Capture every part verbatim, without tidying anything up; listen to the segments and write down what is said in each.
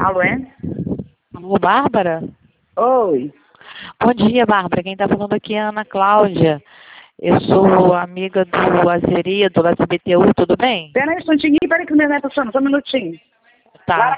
Alô, é? Alô, Bárbara? Oi. Bom dia, Bárbara. Quem está falando aqui é a Ana Cláudia. Eu sou amiga do Azeria, do S B T U, tudo bem? Pera aí um instantinho, pera aí que o meu neto tá falando, só um minutinho. Tá.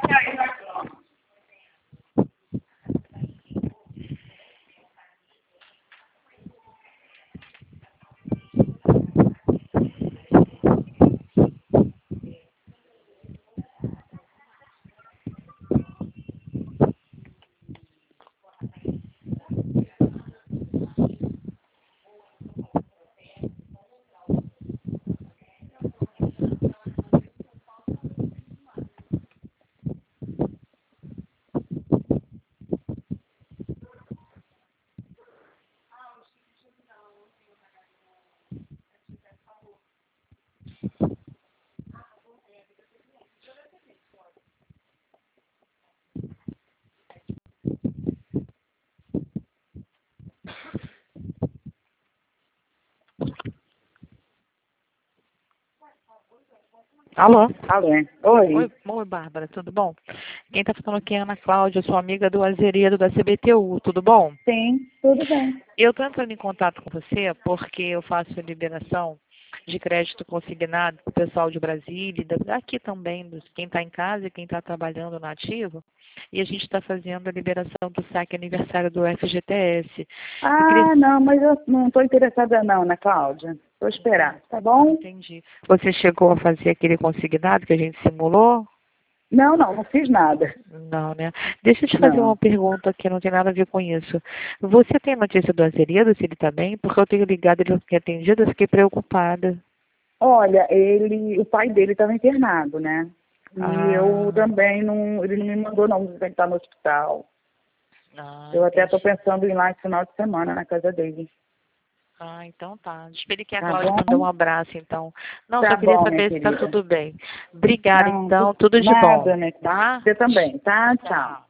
Alô? Alô, é? Oi. Oi, oi, Bárbara, tudo bom? Quem está falando aqui é a Ana Cláudia, eu sou amiga do Azeria, do S B T U, tudo bom? Sim, tudo bem. Eu estou entrando em contato com você porque eu faço liberação de crédito consignado para o pessoal de Brasília, e daqui também, dos- quem está em casa e quem está trabalhando na ativa. E a gente está fazendo a liberação do saque aniversário do F G T S. Eu queria... Ah, não, mas eu não estou interessada não, Ana Cláudia. Vou esperar, tá bom? Entendi. Você chegou a fazer aquele consignado que a gente simulou? Não, não, não fiz nada. Não, né? Deixa eu te fazer Não. uma pergunta que não tem nada a ver com isso. Você tem notícia do Azeredo, se ele está bem? Porque eu tenho ligado, ele não tem atendido, eu fiquei preocupada. Olha, ele, o pai dele estava internado, né? E eu Ah, também não, ele não me mandou não, ele está no hospital. ah, Eu até estou entendi. pensando em ir lá esse final de semana na casa dele. Ah, então tá. Espere que a Tá Cláudia bom? mandou um abraço, então. Não, Tá só queria bom, minha saber se está querida. tudo bem. Obrigada, Não, então. Tudo de bom, nada, né? tá? Você também, tá? Tchau. Tchau.